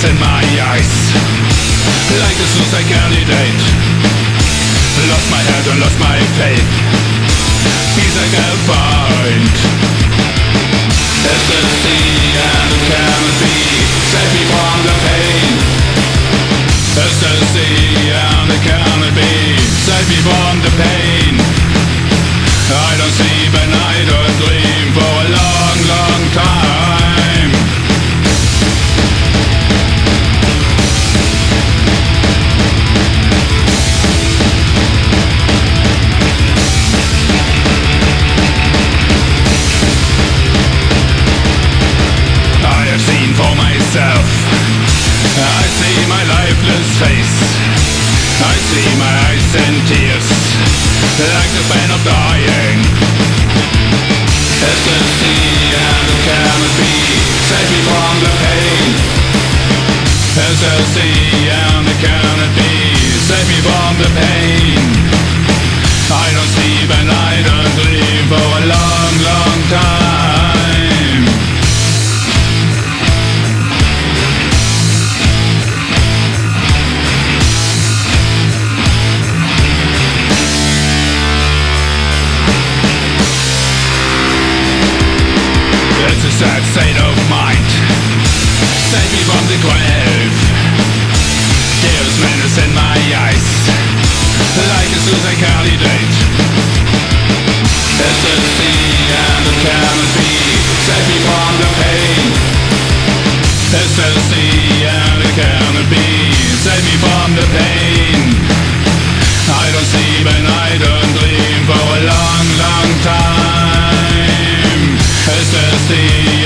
madness in my eyes, like a suicide candidate. Lost my head and lost my faith. Peace I can find. Ecstasy and it cannot be. Save me from the pain. Ecstasy and it cannot be. Save me from the pain. I don't sleep and I don't dream for a long, long time. I have seen for myself. I see my lifeless face. I see my eyes in tears, like the pain of dying. Ecstasy and it cannot be. Save me from the pain. Ecstasy and it cannot be. Save me from the pain. I don't sleep and I don't dream for a long, long time. It's a sad state of mind. Save me from the grave. There's menace in my eyes, like a suicide candidate. Ecstasy and it cannot be. Save me from the pain. Ecstasy and it cannot be. Save me from the pain. I don't sleep and I don't dream for a long, long time. Ecstasy